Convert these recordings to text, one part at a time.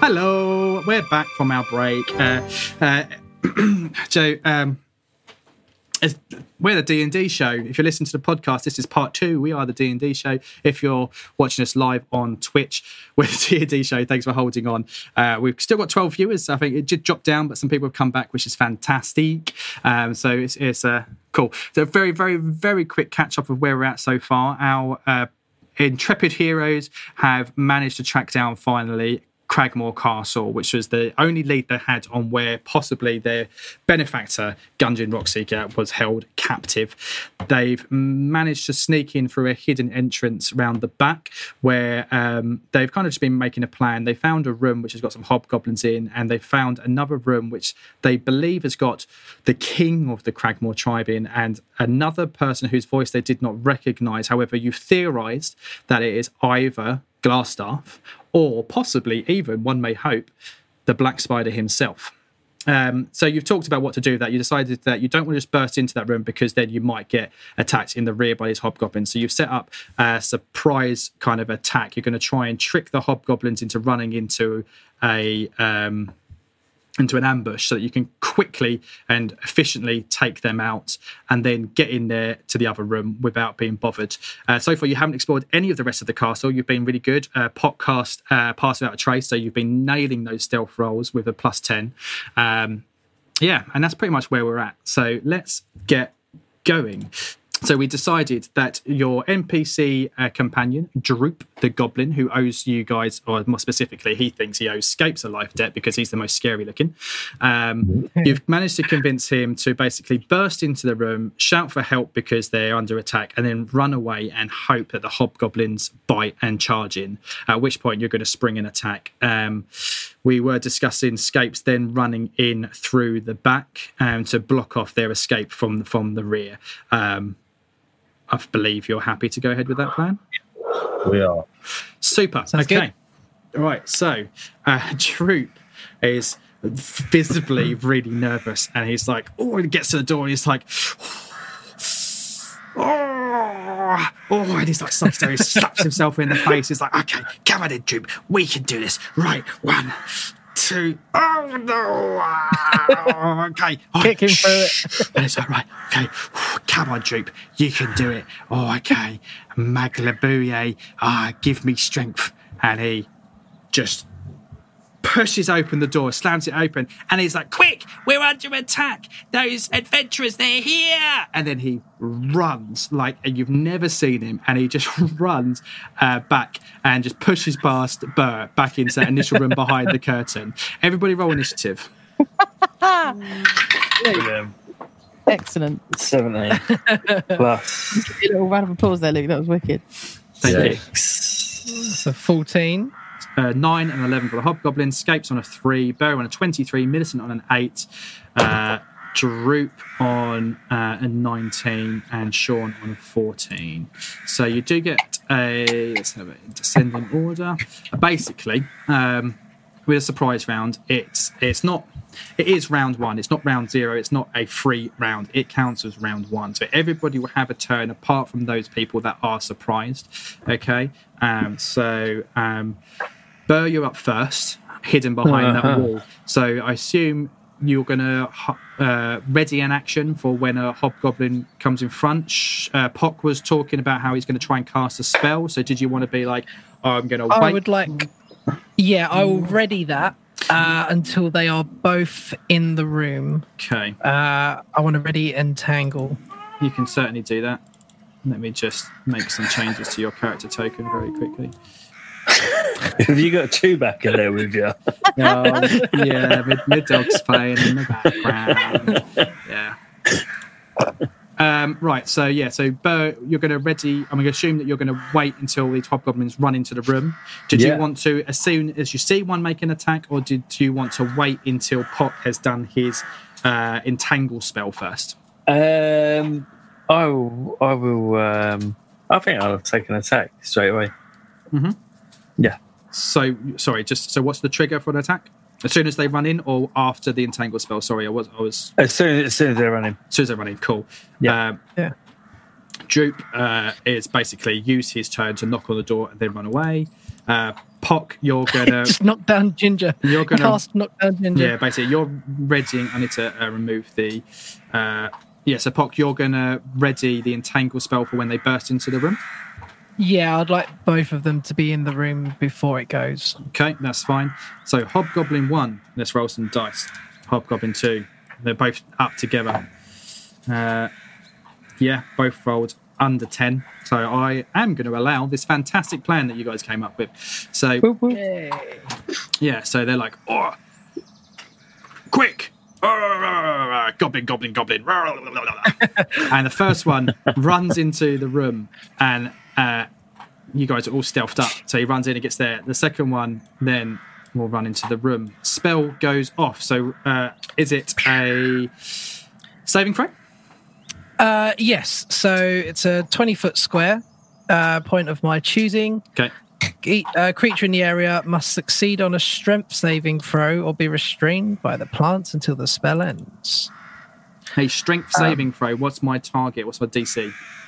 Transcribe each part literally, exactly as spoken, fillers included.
Hello, we're back from our break. Uh, uh, Joe, um, we're the D and D show. If you're listening to the podcast, this is part two. We are the D and D show. If you're watching us live on Twitch, we're the D and D show. Thanks for holding on. Uh, we've still got twelve viewers. I think it did drop down, but some people have come back, which is fantastic. Um, so it's, it's uh, cool. So a very, very, very quick catch up of where we're at so far. Our uh, intrepid heroes have managed to track down finally Cragmore Castle, which was the only lead they had on where possibly their benefactor, Gungeon Rockseeker, was held captive. They've managed to sneak in through a hidden entrance around the back where um, they've kind of just been making a plan. They found a room which has got some hobgoblins in, and they found another room which they believe has got the king of the Cragmore tribe in and another person whose voice they did not recognise. However, you've theorised that it is either Glassstaff or possibly even, one may hope, the Black Spider himself. Um, so you've talked about what to do with that. You decided that you don't want to just burst into that room because then you might get attacked in the rear by these hobgoblins. So you've set up a surprise kind of attack. You're going to try and trick the hobgoblins into running into a... Um, into an ambush so that you can quickly and efficiently take them out and then get in there to the other room without being bothered. Uh, so far, you haven't explored any of the rest of the castle. You've been really good. Uh, Podcast uh, passed without a trace, so you've been nailing those stealth rolls with a plus ten. Um, yeah, and that's pretty much where we're at. So let's get going. So we decided that your N P C uh, companion, Droop the Goblin, who owes you guys, or more specifically, he thinks he owes Scapes a life debt because he's the most scary looking. Um, you've managed to convince him to basically burst into the room, shout for help because they're under attack, and then run away and hope that the hobgoblins bite and charge in, at which point you're going to spring an attack. Um, we were discussing Scapes then running in through the back um, to block off their escape from, from the rear. Um, I believe you're happy to go ahead with that plan. We are. Super. Sounds okay. Good. All right. So, uh, Droop is visibly really nervous, and he's like, oh, he gets to the door, and he's like, oh, oh, and he's like, slaps, he slaps himself in the face. He's like, okay, come on in, Droop. We can do this. Right. One, two, oh no! Oh, okay, oh, kick him through it. And it's all right. Okay, come on, Droop, you can do it. Oh, okay, Maglabuye, ah, give me strength. And he just pushes open the door, slams it open, and he's like, quick, we're under attack. Those adventurers, they're here. And then he runs like you've never seen him, and he just runs uh, back and just pushes past Burr back into that initial room behind the curtain. Everybody roll initiative. Yeah. Excellent. seventeen plus. A little round of applause there, Luke. That was wicked. Thank Six. you. So fourteen. Uh, nine and eleven for the hobgoblins. Scapes on a three. Burr on a twenty-three. Millicent on an eight. Uh, Droop on uh, a nineteen. And Sean on a fourteen. So you do get a... Let's have it in descending order. Uh, basically, um, with a surprise round, it's it's not... It is round one. It's not round zero. It's not a free round. It counts as round one. So everybody will have a turn apart from those people that are surprised. Okay? Um, so... Um, Burr, you're up first, hidden behind uh-huh. that wall. So I assume you're going to uh, ready an action for when a hobgoblin comes in front. Uh, Pock was talking about how he's going to try and cast a spell. So did you want to be like, oh, I'm going to wait? I would like... Yeah, I will ready that uh, until they are both in the room. Okay. Uh, I want to ready Entangle. You can certainly do that. Let me just make some changes to your character token very quickly. Have you got Chewbacca there with you? Oh, yeah, my, my dog's playing in the background. Yeah. Um, right, so yeah, so Burr, you're going to ready. I'm going to assume that you're going to wait until these hobgoblins run into the room. Did Yeah. you want to, as soon as you see one make an attack, or did you want to wait until Pock has done his uh, entangle spell first? Um, I will. I will. Um, I think I'll take an attack straight away. Mm-hmm. Yeah. So, sorry, just so what's the trigger for an attack? As soon as they run in, or after the entangle spell? Sorry, I was, I was. As soon as soon as they're running. As soon as they're running, cool. Yeah. Um, Yeah. Droop uh, is basically use his turn to knock on the door and then run away. Uh, Pock, you're gonna Just knock down Ginger. You're gonna- Cast knock down Ginger. yeah, basically you're readying. I need to uh, remove the. Uh, yeah, so Pock, you're gonna ready the entangle spell for when they burst into the room. Yeah, I'd like both of them to be in the room before it goes. Okay, that's fine. So Hobgoblin one, let's roll some dice. Hobgoblin two, they're both up together. Uh, yeah, both rolled under ten. So I am going to allow this fantastic plan that you guys came up with. So yeah, so they're like, oh, quick. Goblin, goblin, goblin. And the first one runs into the room and uh, you guys are all stealthed up. So he runs in and gets there. The second one then will run into the room. Spell goes off. So uh, is it a saving throw? Uh, yes, so it's a twenty-foot square, uh, point of my choosing. Okay. E- uh, creature in the area must succeed on a strength saving throw or be restrained by the plants until the spell ends. A strength saving um, throw. What's my target? What's my D C?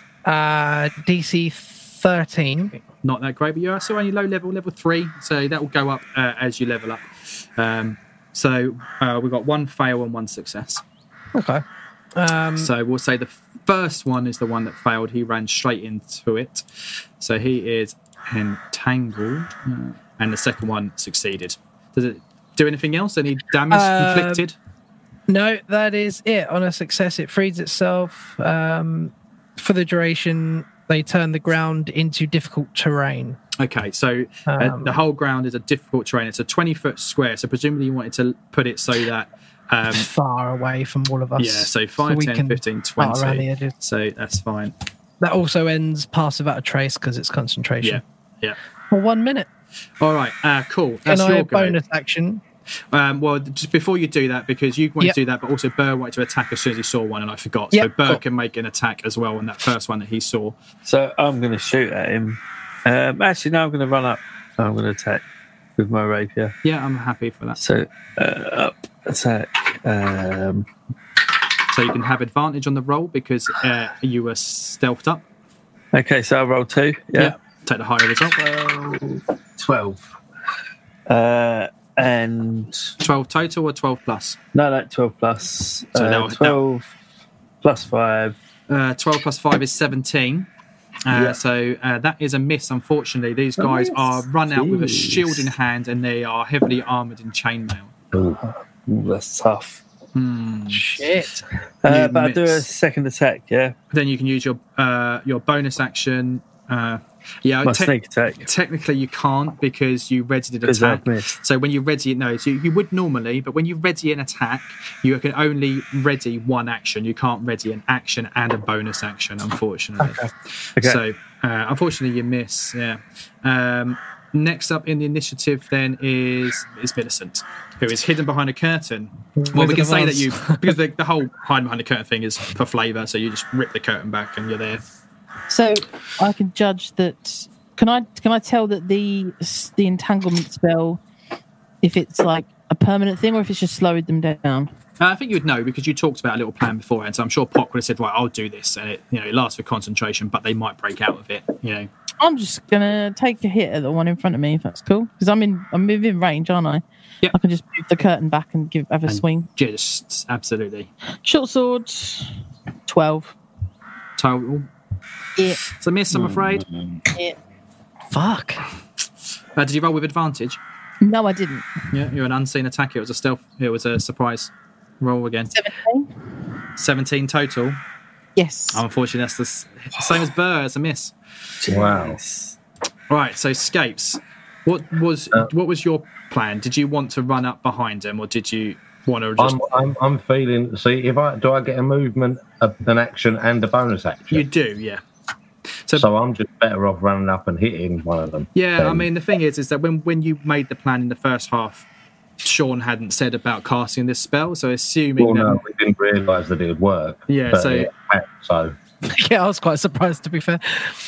Uh, D C thirteen. Not that great, but you're still only low level, level three, so that will go up uh, as you level up. Um, so uh, we've got one fail and one success. Okay. Um, so we'll say the first one is the one that failed. He ran straight into it. So he is entangled. Uh, and the second one succeeded. Does it do anything else? Any damage uh, inflicted? No, that is it. On a success, it frees itself. Um, for the duration, they turn the ground into difficult terrain. Okay, so uh, Um, the whole ground is a difficult terrain. It's a twenty-foot square, so presumably you wanted to put it so that... Um, far away from all of us. yeah, so five, we ten, can fifteen, dart around the twenty. edges. So that's fine. That also ends pass without a trace because it's concentration. Yeah, yeah. For one minute. All right, uh, cool. That's Can I your have go. bonus action? Um, well, just before you do that, because you wanted Yep. to do that, but also Burr wanted to attack as soon as he saw one, and I forgot. So Yep, Burr cool. can make an attack as well on that first one that he saw. So I'm going to shoot at him. Um, actually, no, I'm going to run up. I'm going to attack with my rapier. Yeah, I'm happy for that. So uh, up, attack. Um, So you can have advantage on the roll because uh, you were stealthed up. okay, so I'll roll two. Yeah. Take the higher result. twelve. Uh, and twelve total or twelve plus? no, no, twelve plus. So uh, that was- twelve plus five. Uh, twelve plus five is seventeen. Uh, Yeah. So uh, that is a miss, unfortunately. These guys miss. are run out with a Jeez. shield in hand and they are heavily armoured in chainmail. Ooh, that's tough. Shit. Uh, You but I'll do a miss. second attack. Yeah, Then you can use your uh, your bonus action. Uh, yeah, my te- sneak attack technically you can't because you readied an because attack. I've missed. So when you ready it, no, so you, you would normally, but when you ready an attack, you can only ready one action. You can't ready an action and a bonus action, unfortunately. Okay. So uh, unfortunately, you miss. Yeah. Um, next up in the initiative then is is Millicent, who is hidden behind a curtain. Well, we Wizard can of say that Oz. you because the, the whole hiding behind the curtain thing is for flavour. So you just rip the curtain back and you're there. So I can judge that. Can I can I tell that the the entanglement spell, if it's like a permanent thing or if it's just slowed them down? Uh, I think you would know because you talked about a little plan beforehand. So I'm sure Pock would have said, "Right, I'll do this," and it you know it lasts for concentration, but they might break out of it. You know. I'm just gonna take a hit at the one in front of me if that's cool because I'm in I'm within range, aren't I? Yep. I can just move the curtain back and give have a And swing. Just absolutely. Short sword, twelve. Total. Yeah. It's a miss, I'm afraid. Yeah. Fuck. Uh, did you roll with advantage? No, I didn't. Yeah, you're an unseen attack. It was a stealth. It was a surprise. Roll again. Seventeen. seventeen total. Yes. Unfortunately, that's the s- same as Burr. It's a miss. Wow. Right, so Scapes. What was Uh, what was your plan? Did you want to run up behind him, or did you want to just? I'm, I'm, I'm feeling. See, if I do, I get a movement, a, an action, and a bonus action. You do, yeah. So, So I'm just better off running up and hitting one of them. yeah, I than- mean, the thing is, is that when when you made the plan in the first half, Sean hadn't said about casting this spell, so assuming Well, that, no, we didn't realise that it would work. Yeah, but so- it had, so Yeah, I was quite surprised to be fair.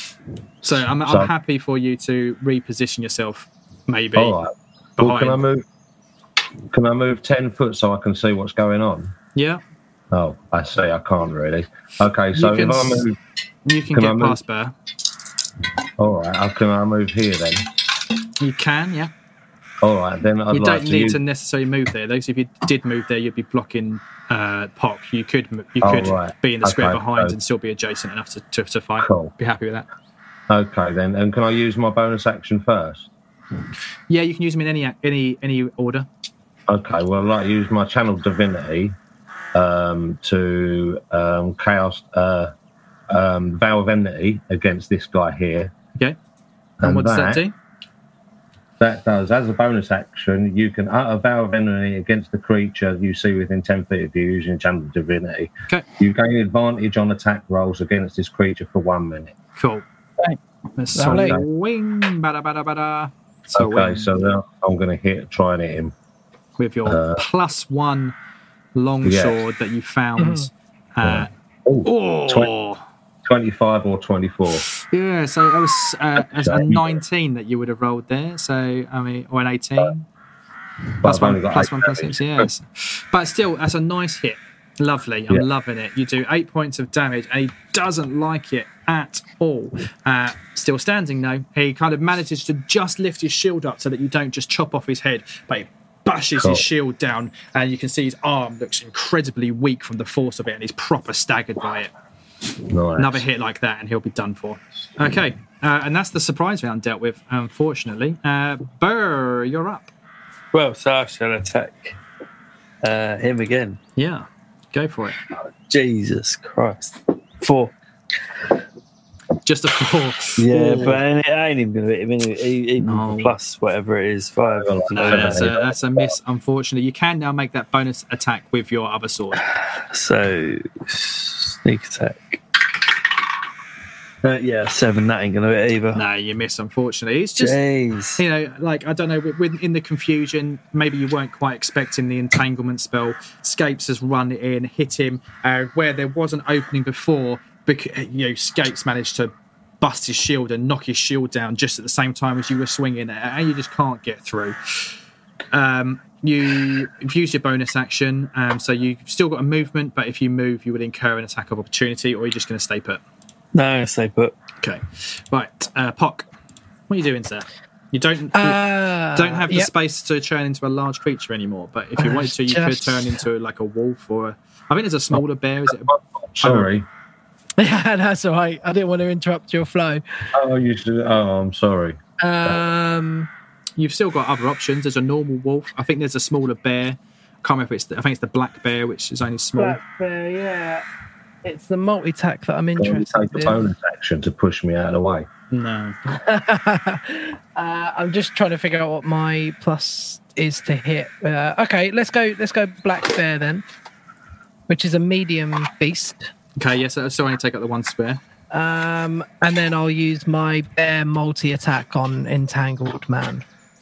so I'm, So- I'm happy for you to reposition yourself, maybe all right. Well, behind. can I move? Can I move ten foot so I can see what's going on? Yeah, Oh, I see. I can't really. Okay, so You can if I s- move, you can, Can I get move? past Burr. all right. How can I move here then? You can, yeah. All right, then I'd You like don't to need use... to necessarily move there, though. So if you did move there, you'd be blocking uh, Pock. You could you Oh, could right. be in the square Okay, behind so- and still be adjacent enough to, to, to fight. Cool. Be happy with that. Okay, then. And can I use my bonus action first? Yeah, you can use them in any any any order. Okay, well, I'd like to use my Channel Divinity um, to um, cast uh, um, Vow of Enmity against this guy here. Okay. And, And what does that that- do? That does, as a bonus action, you can utter Vow of Enmity against the creature you see within ten feet of you using Channel Divinity. Okay. You gain advantage on attack rolls against this creature for one minute. Cool. Right. Let's Lovely. swing. Bada, bada, bada. So okay, wing so now I'm going to hit, try and hit him. with your uh, plus one long yeah. sword that you found. Uh, Oh, oh, twenty-five or twenty-four. yeah. So it was uh, a Okay. nineteen that you would have rolled there. So I mean, or an eighteen. But Plus I've one, only got plus eight one, plus damage. six, yes. But still, that's a nice hit. Lovely. I'm Yeah. loving it. You do eight points of damage, and he doesn't like it at all. Uh, still standing, though. He kind of manages to just lift his shield up so that you don't just chop off his head, but he bashes Cool. his shield down, and you can see his arm looks incredibly weak from the force of it, and he's proper staggered by it. Nice. Another hit like that, and he'll be done for. Okay. Uh, and that's the surprise round dealt with, unfortunately. Uh, Burr, you're up. Well, so I shall attack uh, him again. Yeah. Go for it. Jesus Christ. Four. Just a four. Yeah, but it ain't even going to hit him. Even even No. plus whatever it is, five. No, No, Seven, that's a, eight. that's a miss, unfortunately. You can now make that bonus attack with your other sword. So, sneak attack. Uh, yeah, seven. That ain't going to hit either. No, you miss, unfortunately. It's just, Jeez. you know, like, I don't know, with, with, in the confusion, maybe you weren't quite expecting the entanglement spell. Scapes has run it in, hit him, uh, where there was an opening before, because, you know, Scapes managed to bust his shield and knock his shield down just at the same time as you were swinging it, and you just can't get through. Um, you you've used your bonus action, um, so you've still got a movement, but if you move, you would incur an attack of opportunity, or you're just going to stay put. No, I'm going to stay put. Okay, right, uh, Pock, what are you doing, sir? You don't Uh, don't have the yep. space to turn into a large creature anymore, but if you wanted to, you Just- could turn into like a wolf or a, I think there's a smaller bear. Is it? Sorry. Yeah, that's all right. I didn't want to interrupt your flow. Oh, you should. Oh, I'm sorry. Um, You've still got other options. There's a normal wolf. I think there's a smaller bear. I can't remember if it's. The, I think it's the black bear, which is only small. Black Bear, yeah. It's the multi-tack that I'm Can you interested take a in. bonus action to push me out of the way? No. uh, I'm just trying to figure out what my plus is to hit. Uh, okay, let's go. Let's go Black Bear then, which is a medium beast. Okay. Yes. Yeah, so, so only take up the one spare. Um, and then I'll use my bear multi-attack on Entangled Man,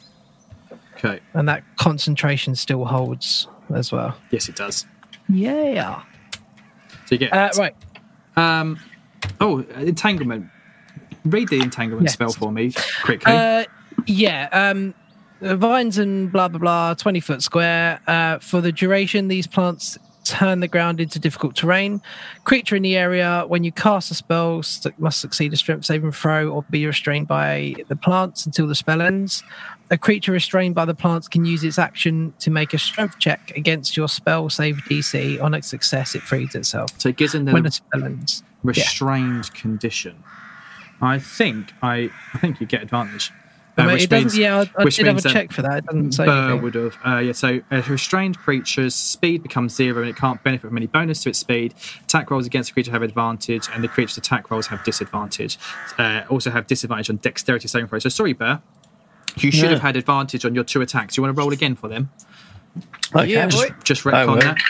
Okay. and that concentration still holds as well. Yes, it does. Yeah. So you get. Uh, right. Um. Oh, entanglement. Read the entanglement Yes. spell for me quickly. Uh, yeah. Um, vines and blah blah blah. Twenty foot square. Uh, for the duration, these plants turn the ground into difficult terrain. Creature in the area, when you cast a spell, st- must succeed a strength saving throw or be restrained by the plants until the spell ends. A creature restrained by the plants can use its action to make a strength check against your spell save D C. On its success, it frees itself. so it gives them When the the spell ends. restrained condition. I think I. I think you get advantage. I Uh, mean, which it doesn't, means- yeah, I, I which did have a means that check for that. It doesn't say Burr anything. would have. Uh, yeah, so a restrained creature's speed becomes zero and it can't benefit from any bonus to its speed. Attack rolls against the creature have advantage, and the creature's attack rolls have disadvantage. Uh, also have disadvantage on dexterity saving throws. So sorry, Burr. You should Yeah. have had advantage on your two attacks. You want to roll again for them? Okay. Yeah, Just, boy. just I will. retcon that.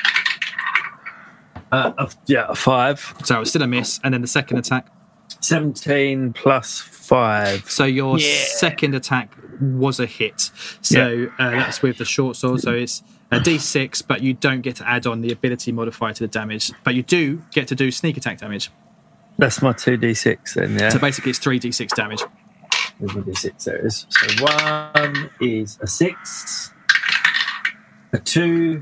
Uh, uh, yeah, five. So it was still a miss, and then the second attack. seventeen plus five. So your Yeah. second attack was a hit. So uh, that's with the short sword. So it's a D six, but you don't get to add on the ability modifier to the damage. But you do get to do sneak attack damage. That's my two d six then, yeah? So basically, it's three d six damage. There's a d six there is. So one is a six, a two,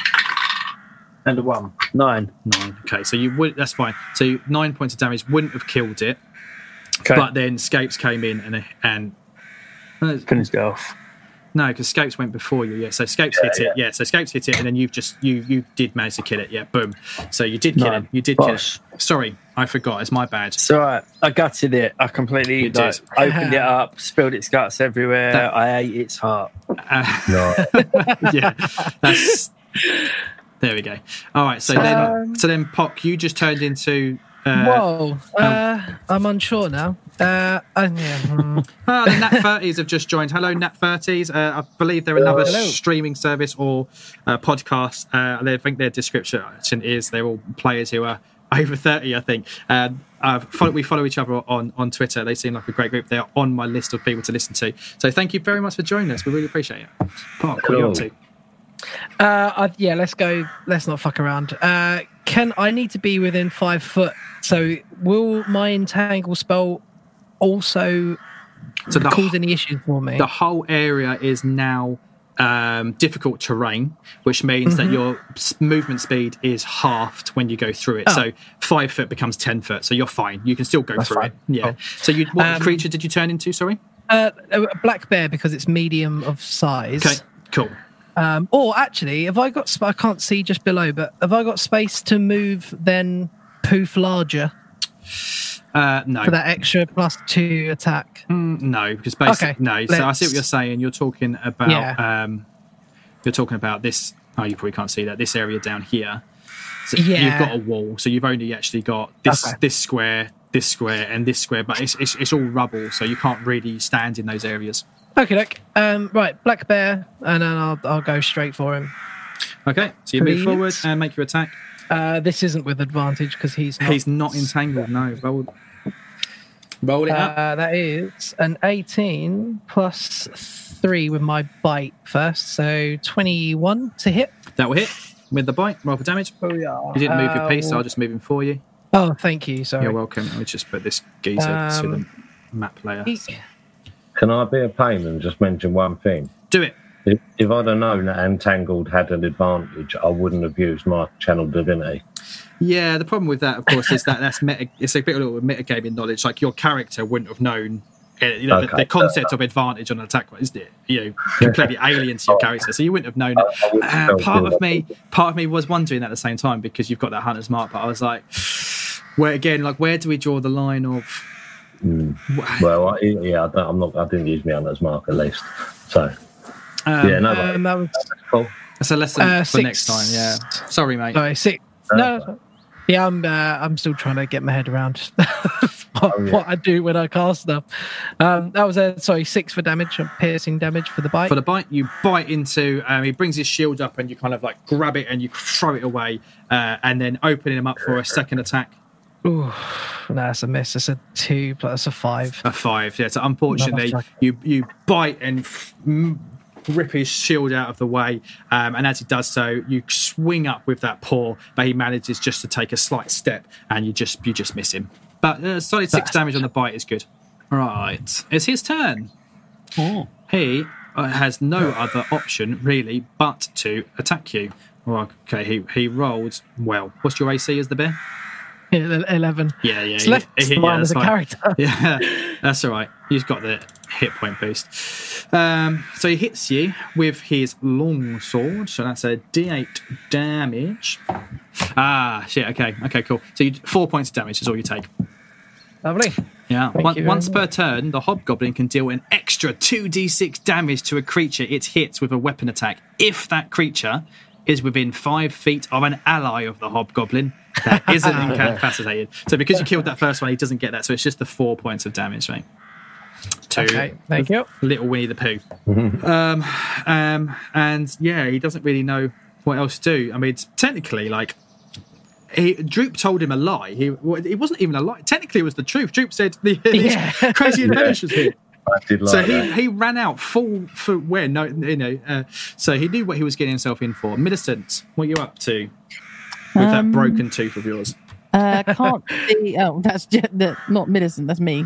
and a one. Nine. Nine. Okay, so you would. That's fine. So you- nine points of damage wouldn't have killed it, Okay. but then Scapes came in and and Kunsdorf. No, because Scapes went before you. Yeah, so Scapes Yeah, hit it. yeah. Yeah, so Scapes hit it, and then you've just you you did manage to kill it. Yeah, boom. So you did kill No, him. You did bosh. kill him. Sorry, I forgot. It's my bad. It's all right. I gutted it. I completely You did. like, opened it up, spilled its guts everywhere. That- I ate its heart. Uh, No. yeah, that's. There we go. All right. So then, Um, so then, Pock, you just turned into. Uh, Whoa, uh, I'm unsure now. Uh, uh, yeah, hmm. Ah, the Nat thirties have just joined. Hello, Nat thirties. Uh, I believe they're another Hello. streaming service or uh, podcast. Uh, I think their description is they're all players who are over thirty, I think. Um, uh, follow, we follow each other on, on Twitter. They seem like a great group. They're on my list of people to listen to. So thank you very much for joining us. We really appreciate it. Park, what are you up Cool. to? Uh, I, yeah, let's go. Let's not fuck around. Uh, can I need to be within five foot? So will my entangle spell also So the, cause any issues for me? the whole area is now um, difficult terrain, which means Mm-hmm. that your s- movement speed is halved when you go through it. Oh. So five foot becomes ten foot. So you're fine. You can still go That's through fine. it. Yeah. Cool. So you, what Um, creature did you turn into? Sorry. Uh, a black bear because it's medium of size. Okay. Cool. Um, or actually, have I got? Sp- I can't see just below, but have I got space to move then poof larger Uh, no. for that extra plus two attack? Mm, no, because basically Okay, no. So I see let's- what you're saying. You're talking about. Yeah. Um, you're talking about this. Oh, you probably can't see that. This area down here. So Yeah. You've got a wall, so you've only actually got this Okay. this square, this square, and this square, but it's, it's it's all rubble, so you can't really stand in those areas. Okay, look. Um, right, black bear, and then I'll I'll go straight for him. Okay, so you move Please. forward and make your attack. Uh, this isn't with advantage because he's not. He's not entangled. No, roll, roll it up. Uh, that is an eighteen plus three with my bite first, so twenty-one to hit. That will hit with the bite. Roll for damage. Oh yeah. You didn't move your piece, so I'll just move him for you. Oh, thank you. Sorry. You're welcome. Let me just put this geezer to the Um, map layer. Can I be a pain and just mention one thing? Do it. If, if I'd have known that Entangled had an advantage, I wouldn't have used my channel divinity. Yeah, the problem with that, of course, is that that's meta. It's a bit of a little metagaming knowledge. Like your character wouldn't have known, uh, you know, the, Okay. the concept of advantage on an attack, isn't it? You know, completely alien to your character, so you wouldn't have known it. I wouldn't have Uh, known part that. of me, part of me was wondering at the same time because you've got that hunter's mark. But I was like, where again, like where do we draw the line of? Well, I, yeah, I don't, I'm not. I didn't use my hunter's mark at least. So Um, yeah, no, Um, that was cool. That's a lesson Uh, for six. next time. Yeah, sorry, mate. sorry six. No. Yeah, I'm. Uh, I'm still trying to get my head around what, Oh, yeah. what I do when I cast stuff. Um, that was a sorry six for damage, or piercing damage for the bite. For the bite, you bite into. Um, he brings his shield up, and you kind of like grab it and you throw it away, uh, and then opening him up for a second attack. Ooh, no, that's a miss. It's a two plus a five. A five. Yeah. So unfortunately, No, that's you you bite and f- m- rip his shield out of the way, um, and as he does so, you swing up with that paw, but he manages just to take a slight step, and you just you just miss him. But uh, solid six damage on the bite is good. Right, it's his turn. Oh. He uh, has no other option really but to attack you. Well, okay, he he rolled well. What's your A C as the bear? Eleven. Yeah, yeah, It's less yeah, than yeah, mine that's as a fine. character. Yeah, that's all right. He's got the hit point boost. Um, so he hits you with his long sword. So that's a D eight damage. Ah, shit. Okay, okay, cool. So you, four points of damage is all you take. Lovely. Yeah. Thank One, you very once per much. turn, the hobgoblin can deal an extra two d six damage to a creature it hits with a weapon attack if that creature is within five feet of an ally of the hobgoblin that isn't incapacitated. So because you killed that first one, he doesn't get that. So it's just the four points of damage, right? To Okay, thank you. little Winnie the Pooh. um, um, and yeah, he doesn't really know what else to do. I mean, it's technically, like, he, Droop told him a lie. He well, it wasn't even a lie. Technically, it was the truth. Droop said the Yeah. crazy adventures here. I did like So he, that. he ran out full for where no you know uh, so he knew what he was getting himself in for. Millicent, what are you up to with that Um, broken tooth of yours? Uh, can't see. Oh, that's just the, not Millicent. That's me.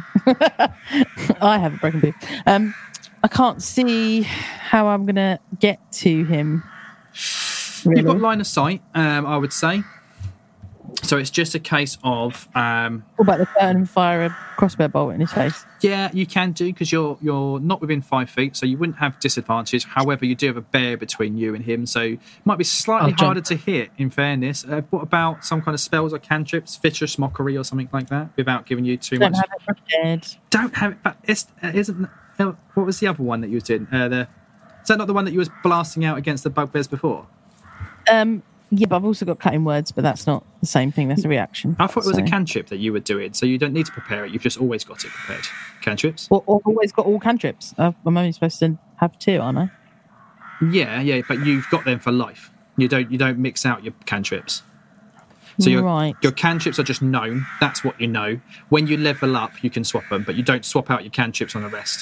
I have a broken tooth. Um, I can't see how I'm gonna get to him. Really. You've got line of sight, um, I would say. So it's just a case of um, What about the curtain and fire a crossbow bolt in his face? yeah, you can do because you're you're not within five feet, so you wouldn't have disadvantage. However, you do have a bear between you and him, so it might be slightly Oh, John. harder to hit. In fairness, uh, what about some kind of spells or cantrips, vicious mockery or something like that, without giving you too Don't much? have it prepared. Don't have it, but it's, uh, isn't. Uh, what was the other one that you was doing? Uh, the is that not the one that you was blasting out against the bugbears before? Um, yeah, but I've also got cutting words, but that's not the same thing. That's a reaction. I thought it was So- a cantrip that you were doing, so you don't need to prepare it. You've just always got it prepared. Cantrips? Or, or always got all cantrips. Uh, I'm only supposed to have two, aren't I? Yeah, yeah, but you've got them for life. You don't you don't mix out your cantrips. So your Right. your cantrips are just known. That's what you know. When you level up, you can swap them, but you don't swap out your cantrips on the rest.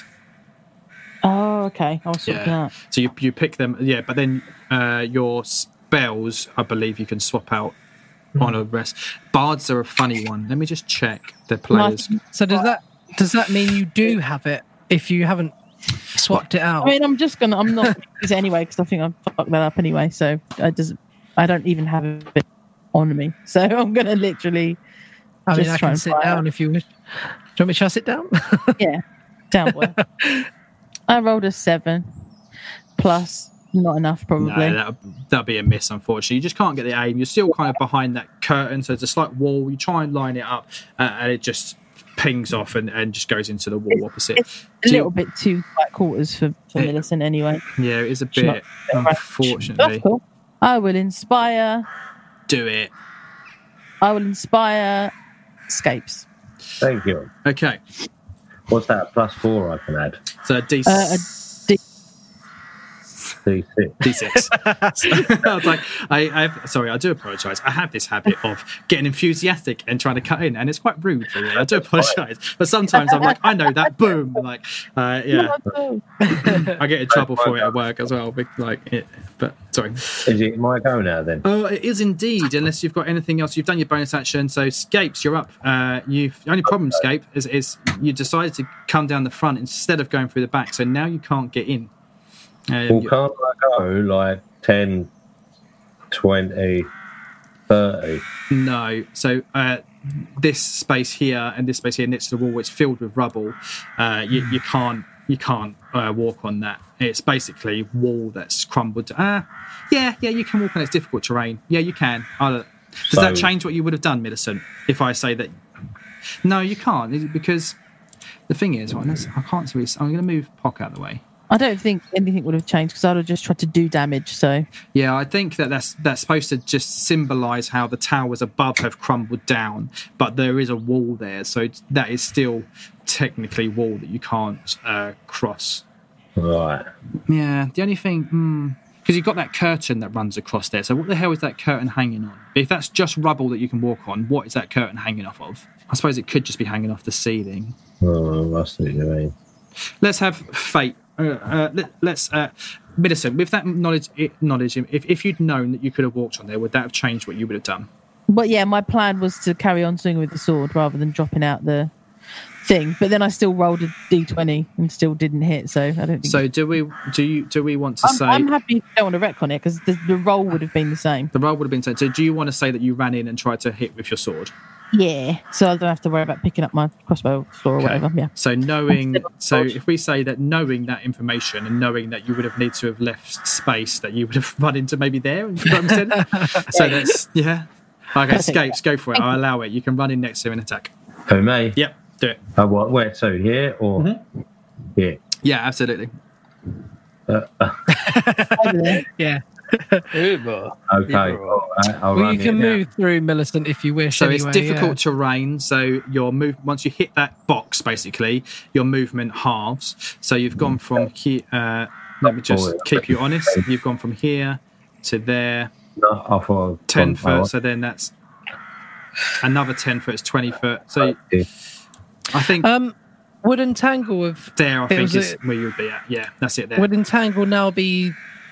Oh, okay. I was sorting Yeah. that. So you you pick them. Yeah, but then uh, your spells, I believe, you can swap out on a rest. Bards are a funny one. Let me just check the players. Nice. So does that does that mean you do have it if you haven't swapped it out? I mean, I'm just gonna. I'm not gonna use it anyway because I think I've fucked that up anyway. So I just, I don't even have it on me. So I'm gonna literally, I mean, just I try can and sit fire. down if you wish. Do you want me to sit down? yeah, downward. I rolled a seven plus, not enough probably. No, that'll, that'll be a miss, unfortunately. You just can't get the aim. You're still kind of behind that curtain, so it's a slight wall. You try and line it up, uh, and it just pings off and, and just goes into the wall opposite. It's a Do you- little bit too tight quarters for, for Yeah. Millicent anyway. Yeah, it is a It's not- bit, unfortunately. That's cool. I will inspire. Do it. I will inspire escapes. Thank you. Okay, What's that? Plus four I can add. so D Uh, a D- D six. D six. I was like, I, I've sorry, I do apologise. I have this habit of getting enthusiastic and trying to cut in, and it's quite rude for me. I do apologise, but sometimes I'm like, I know that. Boom, like, uh, yeah, I get in trouble for it at work as well. But like, it, but sorry. Is it my go now then? Oh, it is indeed. Unless you've got anything else, you've done your bonus action. So, Scapes, you're up. Uh, you've the only problem, Scape, is, is you decided to come down the front instead of going through the back. So now you can't get in. Um, Well, you- can't I go like ten, twenty, thirty? No. So uh, this space here and this space here next to the wall, it's filled with rubble. Uh, you, you can't you can't uh, walk on that. It's basically wall that's crumbled. Uh, yeah, yeah, you can walk on. It's difficult terrain. Yeah, you can. I'll, does So- that change what you would have done, Millicent? If I say that, no, you can't, is it because the thing is, right, let's- I can't really. I'm going to move Pock out of the way. I don't think anything would have changed because I'd have just tried to do damage. So Yeah, I think that that's that's supposed to just symbolise how the towers above have crumbled down, but there is a wall there, so it's- that is still technically wall that you can't uh, cross. Right. Yeah, the only thing, because you've got that curtain that runs across there. So what the hell is that curtain hanging on? If that's just rubble that you can walk on, what is that curtain hanging off of? I suppose it could just be hanging off the ceiling. Oh, I see what you mean. Let's have fate. Uh, uh, let, let's, uh, Millicent, with that knowledge, i- knowledge, if, if you'd known that you could have walked on there, would that have changed what you would have done? But yeah, my plan was to carry on swinging with the sword rather than dropping out the thing. But then I still rolled a d twenty and still didn't hit. So I don't think. So do we? Do you? Do we want to I'm, say I'm happy if you don't want to retcon it because the, the roll would have been the same. the roll would have been? So do you want to say that you ran in and tried to hit with your sword? Yeah. So I don't have to worry about picking up my crossbow floor or Okay. whatever. Yeah. So knowing, Instead of so sword. if we say that knowing that information and knowing that you would have needed to have left space, that you would have run into maybe there and got instead. So that's yeah. Okay, Perfect. escapes. Go for it. I'll allow it. You can run in next to him and attack. Who, me? Yep, do it. Uh, what, where to? Here or Mm-hmm. here? Yeah, absolutely. Over there. Yeah. Uber. Okay. Yeah. all right, I'll Well, run you can here now. move through Millicent if you wish. So anyway, it's difficult yeah. terrain. So your move once you hit that box, basically your movement halves. So you've gone from here. Uh, let me just keep you honest. You've gone from here to there, No, I thought I'd ten gone foot. forward. So then that's another ten foot. It's twenty foot. So Okay. I think Um, would Entangle have there. I it think was is a- where you would be at. Yeah, that's it. There. would Entangle now be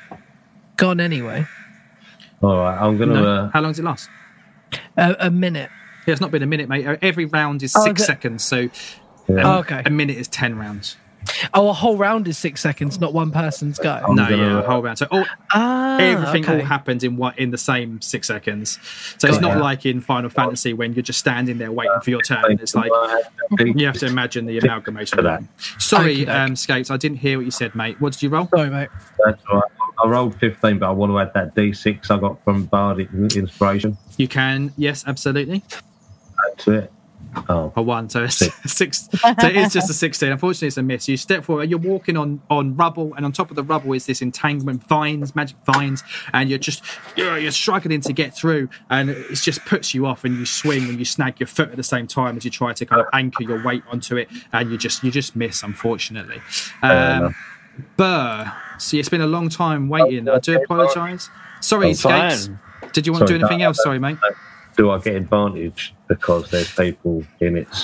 gone anyway? All right, I'm gonna. No. Uh, How long does it last? A, a minute. Yeah, it's not been a minute, mate. Every round is Oh, six is it- seconds. So yeah. Oh, okay. a minute is ten rounds. Oh, a whole round is six seconds, not one person's go. I'm no, gonna- yeah, a whole round. So all, Ah, everything okay. all happens in what in the same six seconds. So it's Got not it. like in Final Fantasy when you're just standing there waiting for your turn. It's like you have to imagine the amalgamation of that. Sorry, Okey-doke. um, Scapes, I didn't hear what you said, mate. What did you roll? Sorry, mate. That's all right. I rolled fifteen, but I want to add that D six I got from Bardic Inspiration. You can, yes, absolutely. Add to it. Oh, A one, so it's six. So it's just a sixteen. Unfortunately, it's a miss. You step forward. You're walking on on rubble, and on top of the rubble is this entanglement vines, magic vines, and you're just you're, you're struggling to get through, and it just puts you off, and you swing and you snag your foot at the same time as you try to kind of anchor your weight onto it, and you just you just miss, unfortunately. Fair Um, enough. Burr, see, it's been a long time waiting. I do apologise. Sorry, I'm Scapes. fine. Did you want to do Sorry, anything no, else? Sorry, mate. do I get advantage because there's people in it?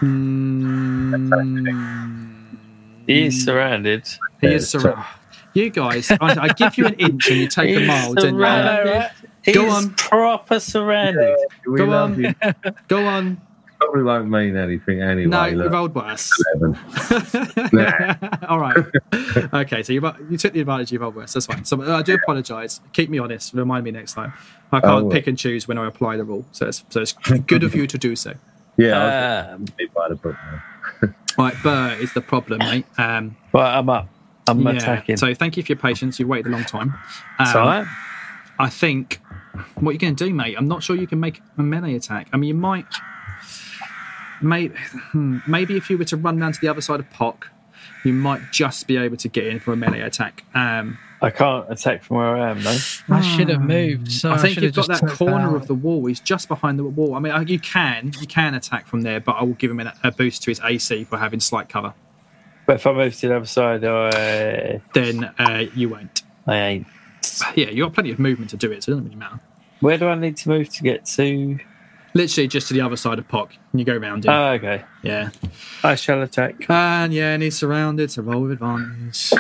Mm, He is surrounded. He Yeah, is surrounded. You guys, I, I give you an inch and you take a He's mile, don't you? surrounded. He's Go on. proper surrounded. We Go love on. you. Go on. Probably won't mean anything anyway. No, you look. rolled worse. Eleven. All right. Okay, so you you took the advantage. You rolled worse. That's fine. So uh, I do apologise. Keep me honest. Remind me next time. I can't will. pick and choose when I apply the rule. So it's, so it's good of you to do so. Yeah, I Um, was be by the book now. Right, Burr is the problem, mate. Um, right, I'm up. I'm yeah. attacking. So thank you for your patience. You waited a long time. Um, It's all right. I think what you're going to do, mate. I'm not sure you can make a melee attack. I mean, you might. Maybe, hmm, maybe if you were to run down to the other side of Pock, you might just be able to get in for a melee attack. Um, I can't attack from where I am, though. I should have moved. So I think should you've have got just that took corner out. of the wall. He's just behind the wall. I mean, uh, you can you can attack from there, but I will give him a, a boost to his A C for having slight cover. But if I move to the other side, I, Then uh, you won't. I ain't. Yeah, you've got plenty of movement to do it, so it doesn't really matter. Where do I need to move to get to? Literally just to the other side of Pock. And you go round him. Oh, okay. yeah. I shall attack. And yeah, and he's surrounded, so roll with advantage.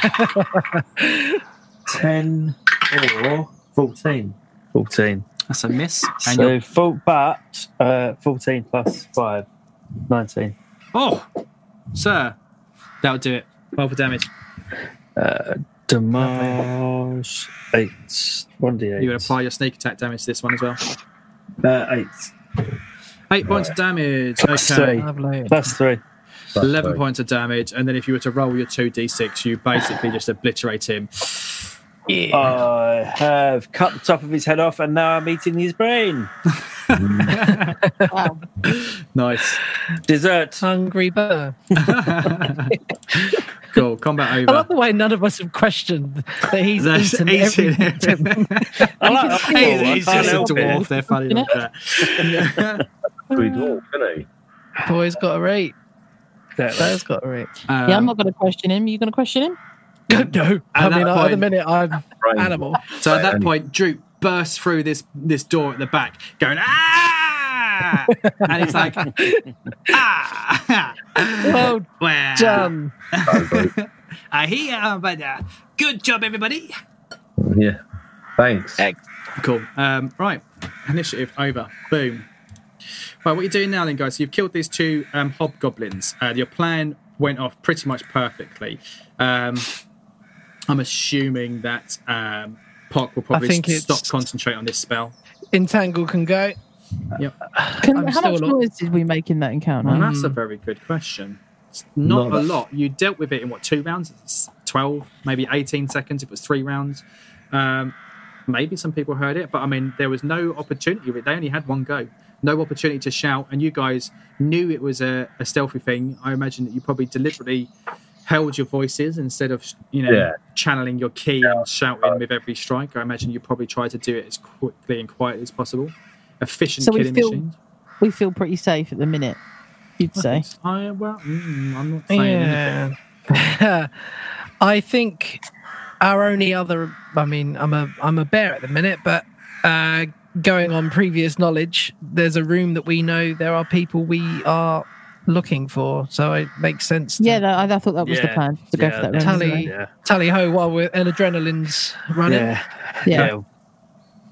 ten or fourteen. fourteen. That's a miss. And So, you're- full, but uh, fourteen plus five. nineteen. oh, sir, that'll do it. Roll for damage. Uh, damage. Eight. one d eight. You would apply your sneak attack damage to this one as well. Uh, eight. Eight points of damage. Plus Okay. three. Lovely. Plus three. eleven Sorry. points of damage, and then if you were to roll your two d six, you basically just obliterate him. I have cut the top of his head off, and now I'm eating his brain. Wow. Nice. Dessert. Hungry Burr. Cool. Combat I love over. the way none of us have questioned that he's That's eaten eating everything. I like that. He's, I he's can't just a help it. dwarf. They're funny like that. Three dwarf, isn't he? Boy's got a rate. That- Bear's got a rate. Um, Yeah, I'm not going to question him. You going to question him? No, I At mean, that at the point- minute I'm Brain. animal. So at that point, Droop bursts through this this door at the back, going ah, and he's like ah. Well Well, done. I hear, but uh, good job, everybody. Yeah. Thanks. Cool. Um, right, initiative over. Boom. Right, what you're doing now, then, guys? So you've killed these two um, hobgoblins. Uh, your plan went off pretty much perfectly. Um, I'm assuming that um, Pock will probably think st- it's- stop concentrate on this spell. Entangle can go. Yep. Can, I'm how still much a lot- noise did we make in that encounter? And that's a very good question. It's not, Not a that- lot. You dealt with it in what, two rounds? It's twelve, maybe eighteen seconds. If it was three rounds. Um, maybe some people heard it, but I mean, there was no opportunity. They only had one go. No opportunity to shout, and you guys knew it was a, a stealthy thing. I imagine that you probably deliberately held your voices instead of, you know, Yeah. channeling your key and shouting with every strike. I imagine you probably tried to do it as quickly and quietly as possible. Efficient So we killing feel- machine. We feel pretty safe at the minute, you'd say. I, well, mm, I'm not saying anything. Yeah. I think our only other I mean, I'm a I'm a bear at the minute, but uh going on previous knowledge, there's a room that we know there are people we are looking for. So it makes sense to Yeah, that, I, I thought that was the Yeah. plan, to go Yeah, for that room. Tally- anyway. Yeah. tally ho while we're and adrenaline's running. Yeah. Yeah. Yeah.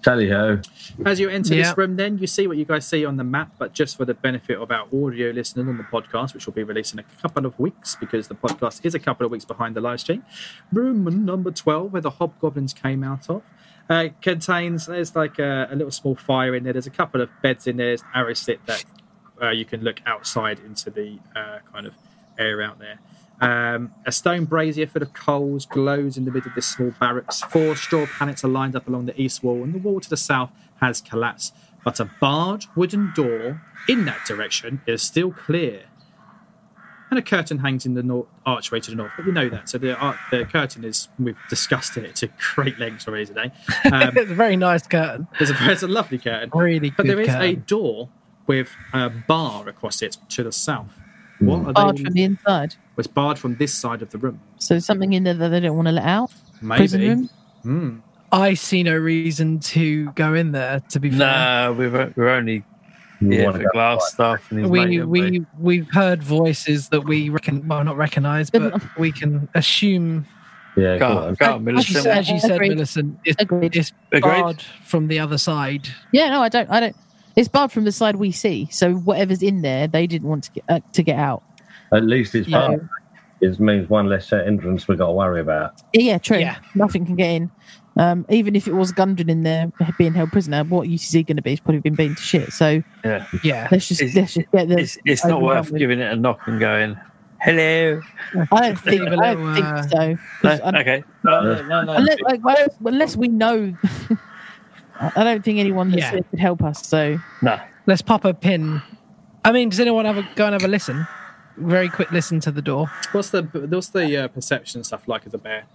Tally ho. As you enter Yeah. this room, then you see what you guys see on the map, but just for the benefit of our audio listeners on the podcast, which will be released in a couple of weeks because the podcast is a couple of weeks behind the live stream. Room number twelve, where the hobgoblins came out of, uh, contains there's like a, a little small fire in there. There's a couple of beds in there. There's an arrow slit that uh, you can look outside into the uh, kind of area out there. Um, a stone brazier full of coals glows in the middle of this small barracks. Four straw pallets are lined up along the east wall, and the wall to the south has collapsed. But a barred wooden door in that direction is still clear. And a curtain hangs in the nor- archway to the north. But you know that. So the, uh, the curtain is, we've discussed it to great lengths already today. Um, It's a very nice curtain. there's, a, there's a lovely curtain. Really But good there is a curtain. door with a bar across it to the south. What are Barred they? from the inside. Was barred from this side of the room. So something in there that they don't want to let out. Maybe. Prison room. Hmm. I see no reason to go in there, to be fair. No, we're, we're only You here wanna for go glass right. stuff. And his we mate, haven't we we've heard voices that we reckon well not recognise, but we can assume, Yeah, Go go on, on. go on, I- Millicent. I- as you said, Agreed. Millicent, it's, Agreed. it's Agreed. barred from the other side. Yeah, no, I don't. I don't. It's barred from the side we see. So whatever's in there, they didn't want to get uh, to get out. At least it's Yeah. fun. It means one less set entrance we've got to worry about. Yeah, true. Yeah. Nothing can get in. Um, even if it was Gundren in there being held prisoner, what U C C going to be? It's probably been beaten to shit. So Yeah, Yeah. let's just It's- let's just get the. it's, it's not over worth and done with. giving it a knock and going, hello. I don't think. Leave a I don't little, think uh, so. 'Cause I- Okay. No, no, no, no. unless, like, I don't- unless we know. I don't think anyone that's Yeah. here could help us. So no. Let's pop a pin. I mean, does anyone have a go and have a listen? Very quick listen to the door. What's the what's the uh, perception stuff like as a bear?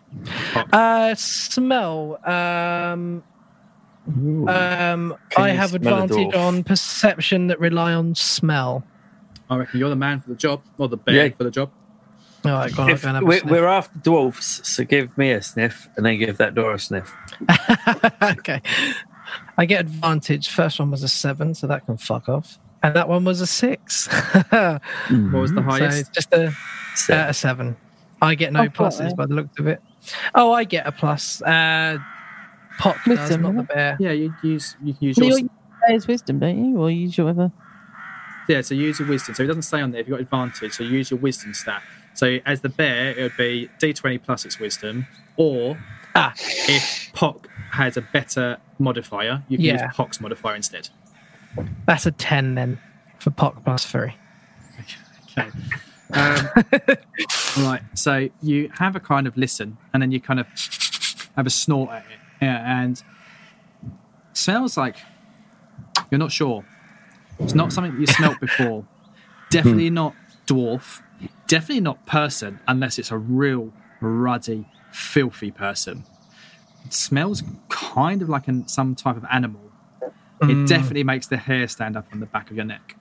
Uh, smell. Um, um, Can I you have smell a advantage dwarf? on perception that rely on smell. I reckon you're the man for the job, or the bear Yeah. for the job. All right, go on, If go and have a we're, sniff. we're after dwarfs, so give me a sniff and then give that door a sniff. Okay. I get advantage. First one was a seven, so that can fuck off. And that one was a six. so What was the it's highest? just a, uh, Seven. a seven. I get no Oh, pluses right. by the looks of it. Oh, I get a plus. Uh, Pop does, Wisdom, not the isn't it? bear. Yeah, you use you can use well, your you use wisdom, don't you? Or use your other. yeah. So use your wisdom. So it doesn't say on there if you've got advantage. So use your wisdom stat. So as the bear, it would be D twenty plus its wisdom, or Ah, if Pock has a better modifier, you can Yeah. use Pock's modifier instead. that's a ten then for Pop plus three. Okay. Um, right. So you have a kind of listen, and then you kind of have a snort at it, yeah, and smells like you're not sure. It's not something that you smelt before. Definitely not dwarf. Definitely not person, unless it's a real ruddy, filthy person. It smells kind of like an, some type of animal. It definitely makes the hair stand up on the back of your neck.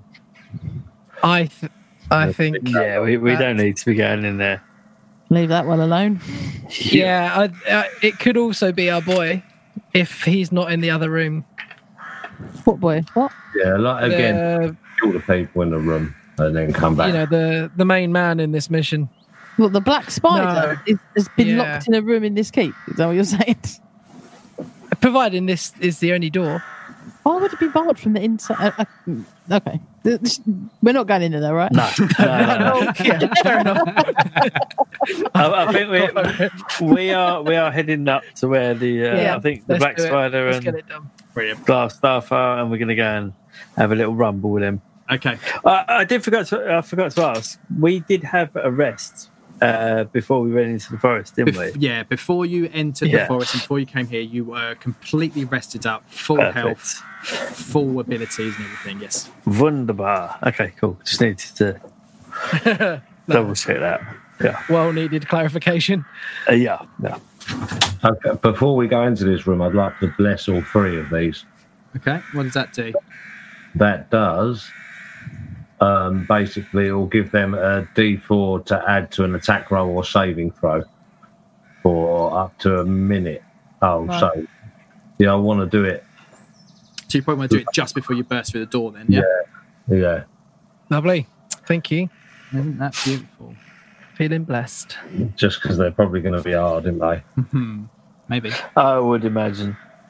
I th- I think Yeah, we, we that- don't need to be going in there. Leave that well alone. Yeah, I, uh, it could also be our boy if he's not in the other room. What boy? What? Yeah, like again, The, kill the people in the room and then come back. you know, the the main man in this mission. Well, the black spider is, has been Yeah. locked in a room in this keep. Is that what you're saying? Providing this is the only door. Why would it be barred from the inside? Uh, uh, okay, we're not going into there, right? No, no, no, no. Yeah, fair enough. I, I think we we are we are heading up to where the uh, Yeah, I think the let's black do it. spider Let's get and it done. Brilliant. glass staff are, and we're going to go and have a little rumble with him. Okay. Uh, I did forget to I forgot to ask. We did have a rest uh, before we went into the forest, didn't Bef- we? yeah, before you entered the Yeah. forest and before you came here, you were completely rested up, full Perfect. health, full abilities and everything. Yes. Wunderbar. Okay, cool. Just needed to double check that. Yeah, Well needed clarification. uh, yeah, yeah. Okay, before we go into this room, I'd like to bless all three of these. Okay. What does that do? That does um, basically, it will give them a D four to add to an attack roll or saving throw for up to a minute. Oh, Right. so yeah, I want to do it. So you probably want to do it just before you burst through the door, then. Yeah. Yeah, Lovely. Thank you. Isn't that beautiful? Feeling blessed. just because they're probably going to be hard, aren't they? Hmm. Maybe. I would imagine.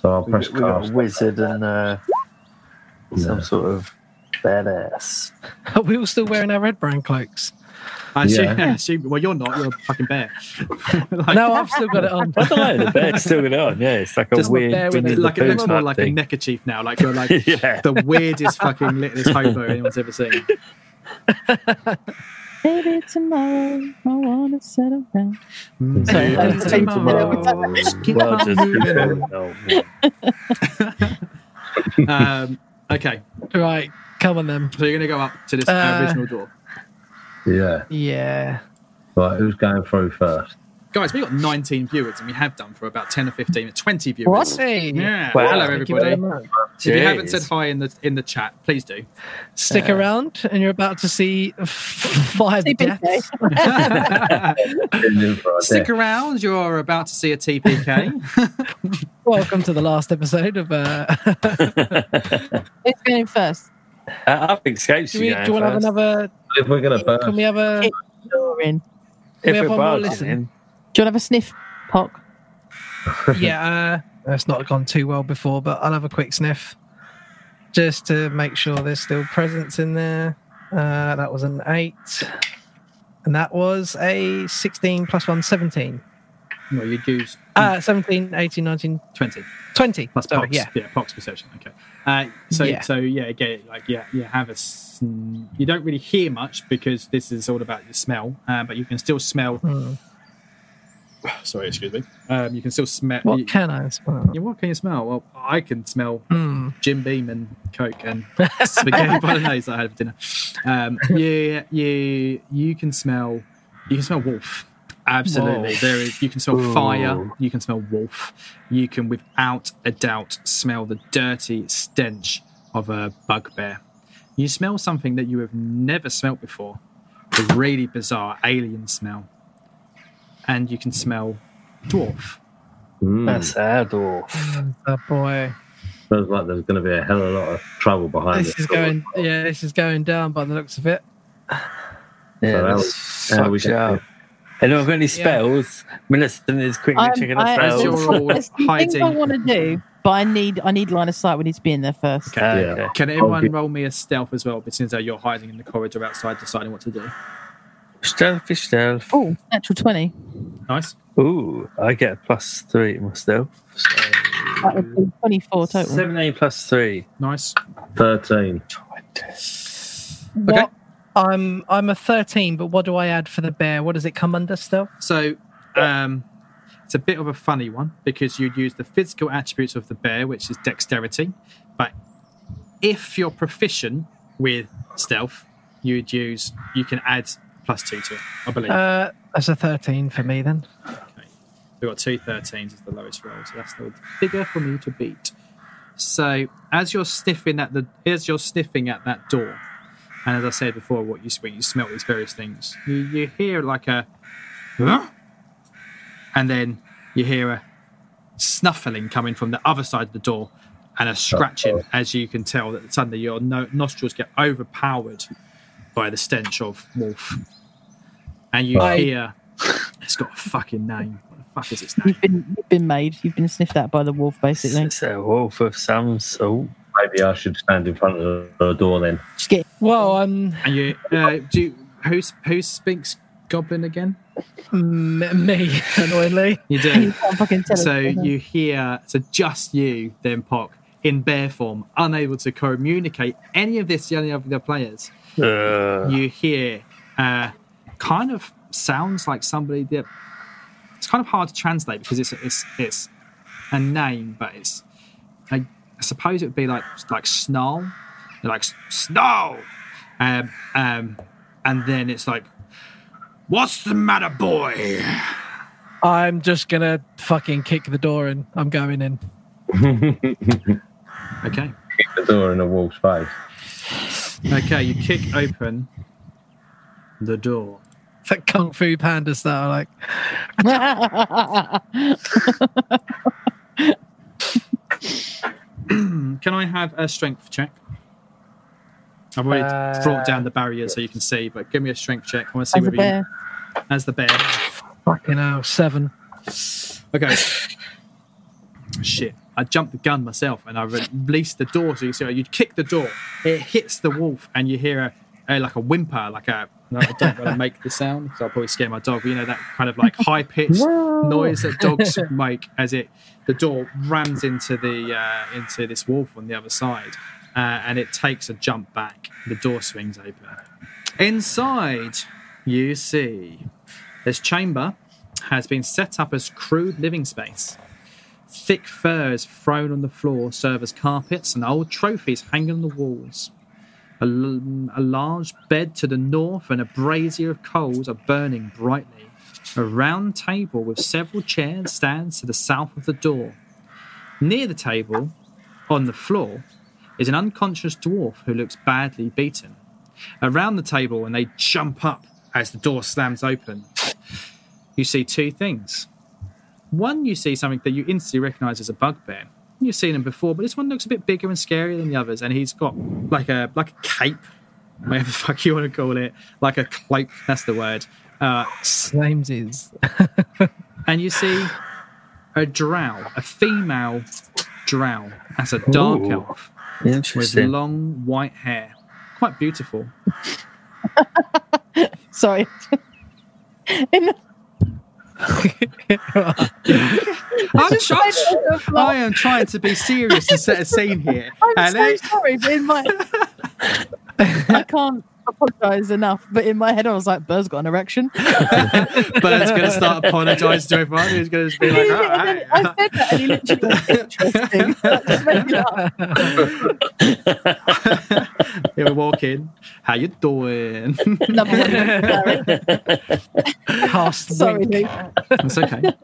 So I'll We press got, we got cast. a wizard and uh, some Yeah. sort of badass. Are we all still wearing our red brown cloaks? I assume, Yeah. I assume- well, you're not. You're a fucking bear. Like- No, I've still got it on. I don't know. The bear's still got it on. Yeah, it's like a Just the weird. bear with Winnie it, the like it Pooh looks more type like thing. a neckerchief now. Like you're like Yeah. the weirdest fucking littlest hobo anyone's ever seen. Maybe tomorrow I wanna settle down. Sorry, I didn't say tomorrow. Keep Well, on just- moving Oh, on. Um, okay, Right, come on then. so you're going to go up to this Uh, original door. Yeah. Yeah. Right, who's going through first? Guys, we've got nineteen viewers, and we have done for about ten or fifteen, twenty viewers. What? Hey. Yeah. Wow. Hello, Thank you very everybody. much. If you haven't Jeez. said hi in the in the chat, please do. Stick Uh, around, and you're about to see f- five T P K. deaths. In for a Stick death. around. You're about to see a T P K. Welcome to the last episode of. Uh, Who's going first? Uh, I think Scapes do, we, you do you want to have another? If we're going to burst, Can we have a? Kick the door in. we If have we're one more barging listen? in, Do you want to have a sniff, Pock? Yeah, uh, that's not gone too well before, but I'll have a quick sniff just to make sure there's still presents in there. Uh, that was an eight, and that was a sixteen plus one, seventeen. well, you'd use Uh, seventeen, eighteen, nineteen, twenty twenty. plus Sorry, Pox. yeah. Yeah, Pox perception. Okay. Uh, so Yeah. so yeah, again, like yeah, you have a. sn- You don't really hear much because this is all about the smell, uh, but you can still smell. Hmm. Sorry, excuse me. Um, you can still smell. What you- can I smell? yeah, what can you smell? Well, I can smell Hmm. Jim Beam and Coke and spaghetti bolognese I had for dinner. Um, you, you, you can smell. You can smell wolf. Absolutely, Whoa. there is. You can smell fire. You can smell wolf. You can, without a doubt, smell the dirty stench of a bugbear. You smell something that you have never smelt before. A really bizarre alien smell. And you can smell dwarf. Mm, that's our dwarf. Oh boy, feels like there's going to be a hell of a lot of trouble behind this this. is going. Yeah, this is going down by the looks of it. Yeah, So how that's we- how we fucked get up. Anyone got any spells? Millicent is quickly I'm- checking I- the As spells. you're all There's some things I hiding. want to do, but I need I need line of sight. We need to be in there first. Ah, Yeah. okay. Can everyone Okay. roll me a stealth as well, since though you're hiding in the corridor outside deciding what to do? Stealth, stealth. Oh, natural twenty. Nice. Ooh, I get a plus three in my stealth. So That would be twenty-four total. seventeen plus three. Nice. thirteen. What? I'm I'm a thirteen, but what do I add for the bear? What does it come under still? So um, it's a bit of a funny one because you'd use the physical attributes of the bear, which is dexterity. But if you're proficient with stealth, you'd use, you can add plus two to it, I believe. Uh, that's a thirteen for me then. Okay. We've got two thirteens as the lowest roll, so that's the figure for me to beat. So as you're sniffing at the as you're sniffing at that door, and as I said before, what you when you smell these various things, you, you hear like a, huh? And then you hear a snuffling coming from the other side of the door, and a scratching. As you can tell that suddenly your no- nostrils get overpowered by the stench of wolf, and you I- hear it's got a fucking name. What the fuck is its name? You've been you've been made. You've been sniffed at by the wolf, basically. It's a wolf of some sort. Maybe I should stand in front of the door then. Just get Well, I'm And you uh, do you, who's who speaks goblin again? m- me annoyingly. You you do. can't fucking tell. So us. you hear, so just you, then Pock, in bear form, unable to communicate any of this to any of the players. Uh, You hear uh, kind of sounds like somebody that it's kind of hard to translate because it's it's it's a name, but it's I, I suppose it would be like like snarl, They're like snarl, um, um, and then it's like, what's the matter, boy? I'm just gonna fucking kick the door and I'm going in. Okay. Kick the door in a wolf's face. Okay, you kick open the door. It's like Kung Fu Panda style, like Can I have a strength check? I've already Uh, brought down the barrier so you can see, but give me a strength check. I want to see As a whether you, bear. as the bear. fucking hell, seven. Okay. shit. I jumped the gun myself and I released the door. So you see, you kick the door, it hits the wolf, and you hear a, a like a whimper, like a. No, I don't want to make the sound because I'll probably scare my dog. But you know that kind of like high pitched noise that dogs make as it the door rams into the uh, into this wolf on the other side, uh, and it takes a jump back. The door swings open. Inside, you see this chamber has been set up as crude living space. Thick furs thrown on the floor serve as carpets, and old trophies hanging on the walls. A, l- a large bed to the north and a brazier of coals are burning brightly. A round table with several chairs stands to the south of the door. Near the table, on the floor, is an unconscious dwarf who looks badly beaten. Around the table, and they jump up as the door slams open, you see two things. One, you see something that you instantly recognise as a bugbear. You've seen him before, but this one looks a bit bigger and scarier than the others, and he's got like a like a cape, whatever the fuck you want to call it, like a cloak. That's the word. Uh, Flames is. and you see a drow, a female drow. That's a dark Ooh, elf with Interesting. long white hair, quite beautiful. Sorry. In the- I'm trying, I am trying to be serious and set a scene here. I'm and so it- sorry, but in my I can't apologise enough. But in my head, I was like, "Burr's got an erection." but it's going to start apologising to everyone. He's going to be like, And "All then right." I said that, and he literally went, "Interesting." That just made me laugh. He'll walk in. How you doing? Number one, Larry. Cast Sorry, wink. Luke. It's okay.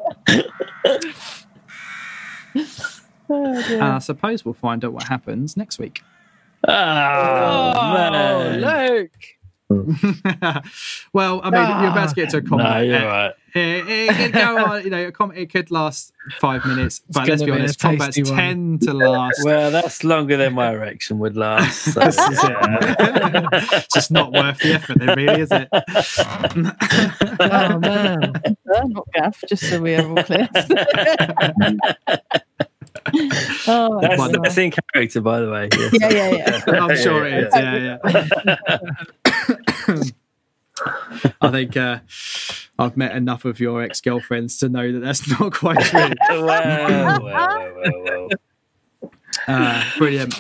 Oh, dear. Uh, I suppose we'll find out what happens next week. Oh, man. Luke. Well, I mean, you're about to get to a No, combat. you're Uh, right. It, it could go on, you know, a com- it could last five minutes, but let's gonna be be a honest, combats tasty one. tend to last. Well, that's longer than my erection would last. So, This is it. yeah. It's just not worth the effort, then, really, is it? Oh man. Uh, not gaff, just so we are all clear. Oh, That's, One. that's in character, by the way. Yes. yeah, yeah, yeah. I'm sure it is. Yeah, yeah. I think uh, I've met enough of your ex-girlfriends to know that that's not quite true. well, well, well, well, well. Uh, brilliant.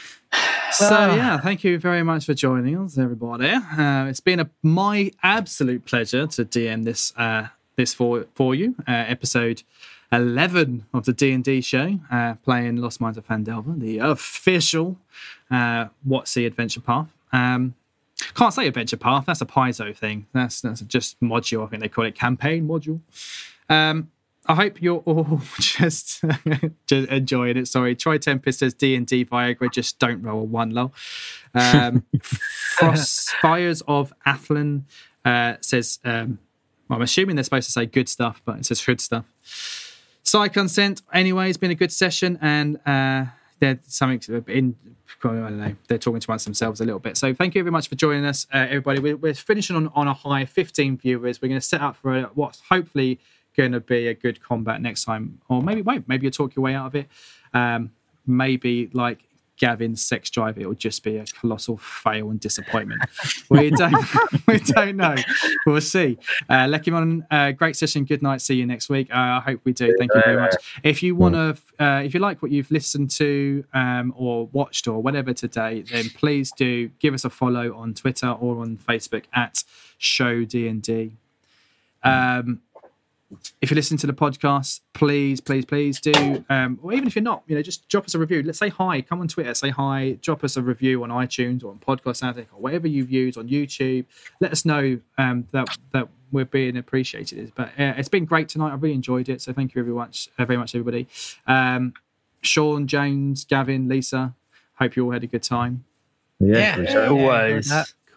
So yeah, thank you very much for joining us, everybody. Uh, it's been a my absolute pleasure to D M this uh, this for for you. Uh, episode eleven of the D and D show, uh, playing Lost Mines of Phandelver, the official uh, WotC Adventure Path. Um, can't say Adventure Path. That's a Paizo thing. That's that's just module. I think they call it campaign module. Um, I hope you're all just, just enjoying it. Sorry, Troy Tempest says D and D Viagra, just don't roll a one, lol. Um, Frost Fires of Athlon uh, says, um, well, I'm assuming they're supposed to say good stuff, but it says good stuff. Psy Consent, anyway, it's been a good session, and uh, there's something in, I don't know, they're talking to us themselves a little bit. So thank you very much for joining us, uh, everybody. We're, we're finishing on, on a high, fifteen viewers. We're going to set up for a, what's hopefully going to be a good combat next time, or maybe wait, maybe you'll talk your way out of it. Um, maybe like Gavin's sex drive, it will just be a colossal fail and disappointment. we don't, we don't know. We'll see. Uh, Lekimon, uh, great session. Good night. See you next week. Uh, I hope we do. Thank you very much. If you want to, uh, if you like what you've listened to um, or watched or whatever today, then please do give us a follow on Twitter or on Facebook at Show D and D. Um, If you listen to the podcast, please, please, please do, um, or even if you're not, you know, just drop us a review. Let's say hi. Come on Twitter, say hi. Drop us a review on iTunes or on Podcast Addict or whatever you've used on YouTube. Let us know um, that that we're being appreciated. But uh, it's been great tonight. I really enjoyed it. So thank you very much, uh, very much, everybody. Um, Sean, James, Gavin, Lisa. Hope you all had a good time. Yes, Yeah. Always. Yeah.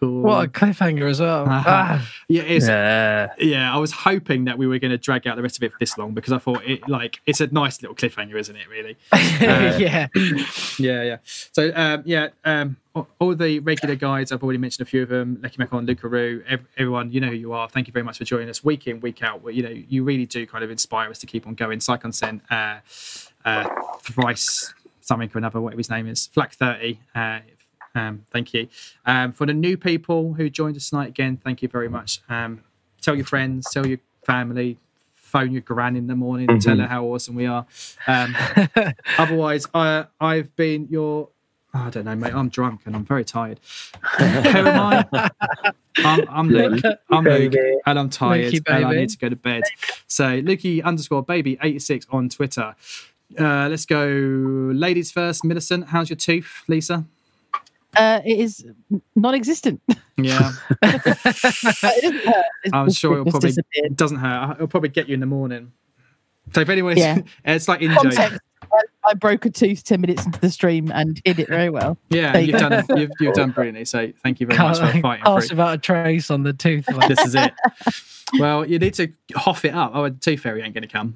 What a cliffhanger as well. Ah, Yeah, it's, Yeah. yeah. I was hoping that we were going to drag out the rest of it for this long because I thought it like it's a nice little cliffhanger, isn't it? Really. yeah. Yeah, yeah. So, um, yeah, um, all, all the regular guides, I've already mentioned a few of them. Lecky Macon, Lucaroo, ev- everyone, you know who you are. Thank you very much for joining us week in, week out. You know, you really do kind of inspire us to keep on going. Psycon sent uh, uh, thrice something or another, whatever his name is, Flack thirty. Uh, um, thank you. Um, for the new people who joined us tonight, again, thank you very much. Um, tell your friends, tell your family, phone your gran in the morning and tell her how awesome we are. Um, otherwise, I, I've been your... Oh, I don't know, mate. I'm drunk and I'm very tired. Who am I? I'm, I'm Luke. I'm Luke, and I'm tired, Lukey, and I baby. need to go to bed. So, Lukey underscore baby eighty-six on Twitter. Uh, let's go. Ladies first. Millicent, how's your tooth, Lisa? Uh, it is non-existent. Yeah, it doesn't hurt. It's I'm just- sure it it'll just probably disappeared. doesn't hurt. It'll probably get you in the morning. So if anyone, Yeah. it's like in joke. Context, I, I broke a tooth ten minutes into the stream and hid it very well. Yeah, There you you've go. done you've, you've done brilliantly. So thank you very much for Can't fighting pass through. without a trace on the tooth. Like, This is it. Well, you need to hoff it up. Oh, the tooth fairy ain't going to come.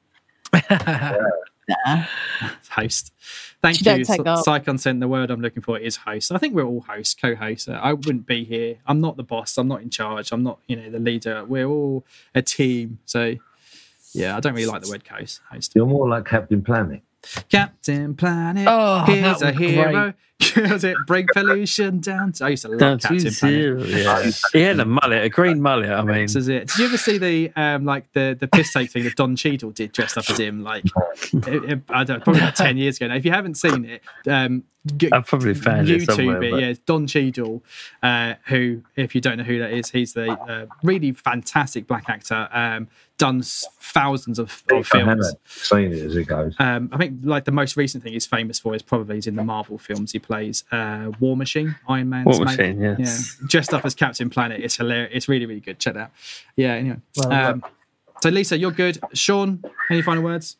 Nah. Host. Thank She don't you. take up. Psycon sent the word I'm looking for is host. I think we're all hosts, co-hosts. I wouldn't be here. I'm not the boss. I'm not in charge. I'm not, you know, the leader. We're all a team. So, yeah, I don't really like the word host. Host. You're more like Captain Planet. Captain Planet. Oh, here's that a was hero. Was it bring pollution down? To, I used to love Don't Captain you Planet. see? Yeah. He had a mullet, a green mullet. I mean, This is it. Did you ever see the um like the the piss take thing that Don Cheadle did dressed up as him? Like it, it, I don't know, probably about ten years ago now. If you haven't seen it, um, g- I've probably found it somewhere. YouTube it. but- Yeah, it's Don Cheadle, uh, who, if you don't know who that is, he's the uh, really fantastic black actor. Um, done s- thousands of, of I films. haven't seen it as it goes. Um, I think like the most recent thing he's famous for is probably he's in the Marvel films. He plays uh, War Machine, Iron Man's War mate. Machine, yes. Yeah, dressed up as Captain Planet. It's hilarious. It's really, really good. Check that out. Yeah. Anyway, Well, um, so Lisa, you're good. Sean, any final words?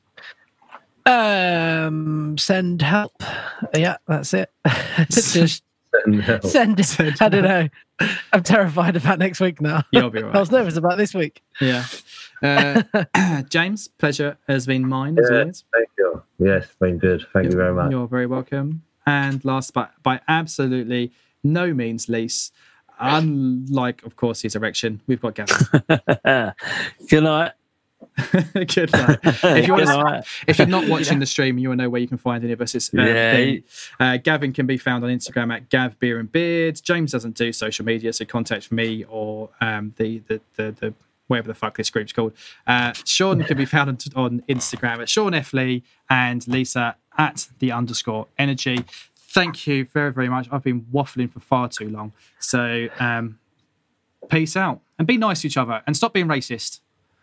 um, send help. Yeah, that's it. Just Send help. send. I don't know. I'm terrified about next week now. You'll be all I right. was nervous about this week. Yeah. Uh, James, pleasure has been mine as Yeah. always. Thank you. Yes, been good. Thank you very much. You're very welcome. And last but by absolutely no means least, unlike of course his erection, we've got Gavin. Good night. Good night. If, you want Good to, night. if you're not watching the stream, you will know where you can find any of us. It's, uh, Yeah. thing. Uh, Gavin can be found on Instagram at Gav Beer and Beards. James doesn't do social media, so contact me or um, the, the the the whatever the fuck this group's called. Uh, Sean can be found on, on Instagram at Sean F Lee and Lisa at the underscore energy. Thank you very very much. I've been waffling for far too long, so um, peace out and be nice to each other and stop being racist.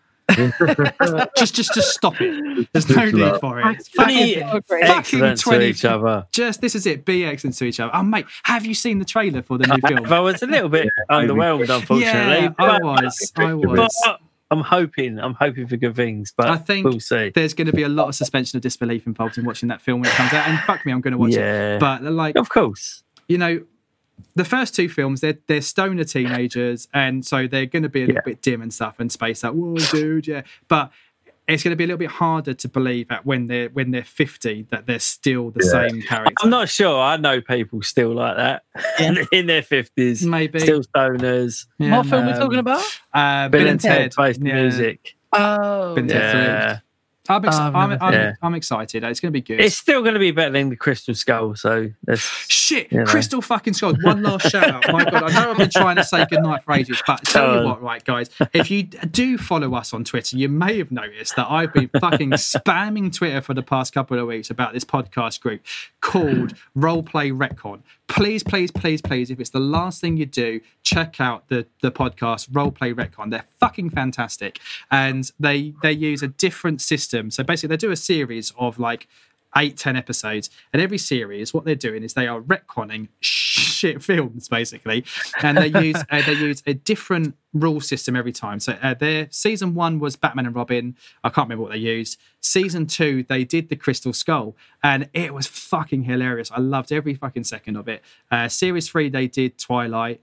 just, just, just stop it. There's no need for it. Be Fucking, Agree. excellent to twenty each other. just this is it. Be excellent to each other. Oh, mate, have you seen the trailer for the new film? I was a little bit underwhelmed, unfortunately. Yeah, I but- was. I was. but I'm hoping, I'm hoping for good things, but I think we'll see. there's going to be a lot of suspension of disbelief involved in watching that film when it comes out. And fuck me, I'm going to watch Yeah. it. But like, Of course. you know, the first two films, they're they're stoner teenagers, and so they're going to be a little Yeah. bit dim and stuff, and spaced out. Whoa, dude, yeah. But it's going to be a little bit harder to believe that when they're when they're fifty that they're still the Yeah. same character. I'm not sure. I know people still like that Yeah. in their fifties, Maybe. still stoners. Yeah. What film are we um, talking about? Uh, Bill and Ted based yeah. music. Oh, Been Ted Yeah. I'm, ex- Oh, I've I'm, never- I'm, Yeah. I'm excited. It's going to be good. It's still going to be better than the Crystal Skull. So that's Shit, you know. Crystal fucking Skull. One last shout out. My God, I know I've been trying to say goodnight for ages, but tell Go you on. what, right, guys, if you do follow us on Twitter, you may have noticed that I've been fucking spamming Twitter for the past couple of weeks about this podcast group called Roleplay Retcon. Please, please, please, please, if it's the last thing you do, check out the, the podcast Roleplay Retcon. They're fucking fantastic. And they they use a different system. So basically they do a series of like eight, ten episodes. And every series, what they're doing is they are retconning shit films, basically. And they use uh, they use a different rule system every time. So uh, their season one was Batman and Robin. I can't remember what they used. Season two, they did the Crystal Skull, and it was fucking hilarious. I loved every fucking second of it. Uh, series three, they did Twilight.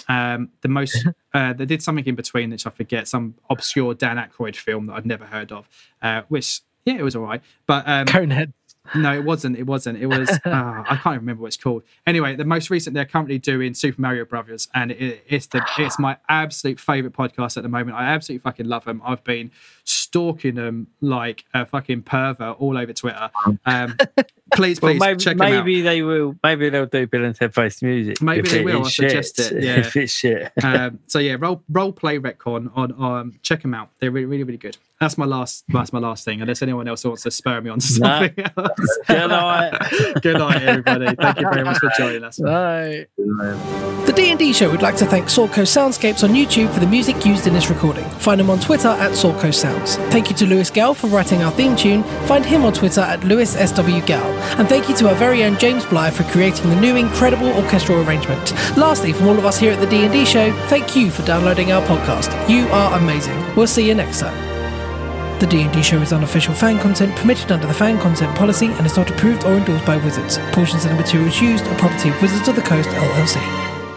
Um, the most uh, they did something in between, which I forget, some obscure Dan Aykroyd film that I'd never heard of, uh, which yeah, it was all right. But um, Conehead. No, it wasn't. It wasn't. It was. Uh, I can't even remember what it's called. Anyway, the most recent they're currently doing Super Mario Brothers, and it, it's the it's my absolute favorite podcast at the moment. I absolutely fucking love them. I've been stalking them like a fucking pervert all over Twitter. Um, please, Well, please maybe, check them out. maybe they will. Maybe they'll do Bill and Ted Face Music. Maybe if they it will. is I suggest shit. it, yeah. If it's shit. um, so yeah, role role play retcon on um check them out. They're really really really good. That's my last. That's my last thing. Unless anyone else wants to spur me on to Nah. something else. Good night. Good night, everybody. Thank you very much for joining us. Right. The D and D Show would like to thank Soulco Soundscapes on YouTube for the music used in this recording. Find them on Twitter at Soulco Sounds. Thank you to Lewis Gale for writing our theme tune. Find him on Twitter at Lewis S W Gale. And thank you to our very own James Bly for creating the new incredible orchestral arrangement. Lastly, from all of us here at the D and D Show, thank you for downloading our podcast. You are amazing. We'll see you next time. The D and D Show is unofficial fan content permitted under the fan content policy and is not approved or endorsed by Wizards. Portions of the materials used are property of Wizards of the Coast, L L C.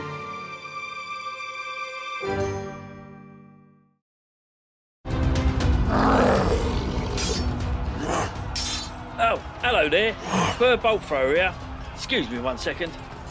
Oh, hello there. Bird bolt thrower here. Excuse me one second.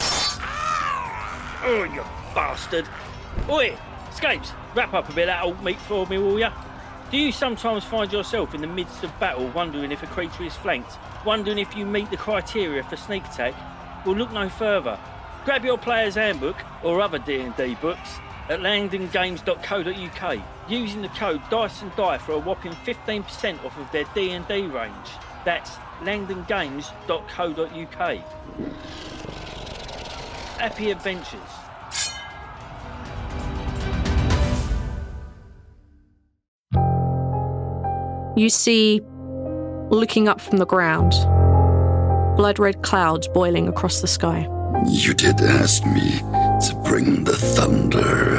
Oh, you bastard. Oi, Scapes, wrap up a bit of that old meat for me, will ya? Do you sometimes find yourself in the midst of battle wondering if a creature is flanked? Wondering if you meet the criteria for sneak attack? Well, look no further. Grab your player's handbook or other D and D books at langdon games dot co dot uk using the code Dice and Die for a whopping fifteen percent off of their D and D range. That's langdon games dot co dot uk. Happy adventures. You see, looking up from the ground, blood-red clouds boiling across the sky. You did ask me to bring the thunder.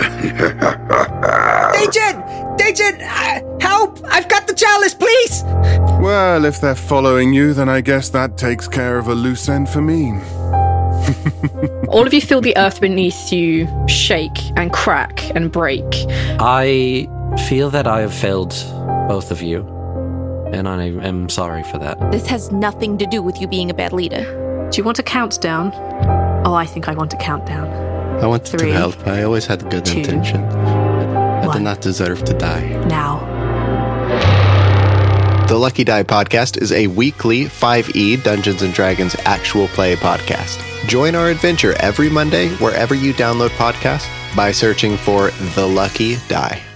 Agent! Agent! Uh, help! I've got the chalice, please! Well, if they're following you, then I guess that takes care of a loose end for me. All of you feel the earth beneath you shake and crack and break. I feel that I have failed both of you, and I am sorry for that. This has nothing to do with you being a bad leader. Do you want a countdown? Oh, I think I want a countdown. I wanted Three, to help. I always had good two, intention. I one. did not deserve to die. Now. The Lucky Die Podcast is a weekly five E Dungeons and Dragons actual play podcast. Join our adventure every Monday wherever you download podcasts by searching for The Lucky Die.